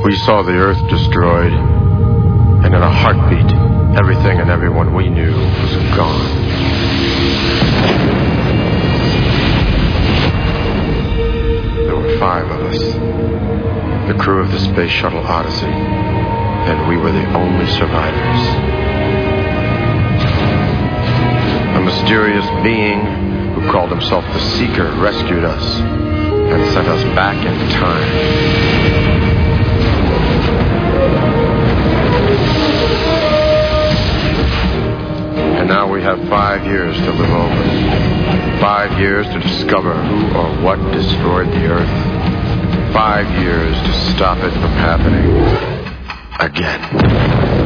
We saw the Earth destroyed, and in a heartbeat, everything and everyone we knew was gone. There were 5 of us, the crew of the Space Shuttle Odyssey, and we were the only survivors. A mysterious being who called himself the Seeker rescued us and sent us back in time. And now we have 5 years to live over. 5 years to discover who or what destroyed the Earth. 5 years to stop it from happening again.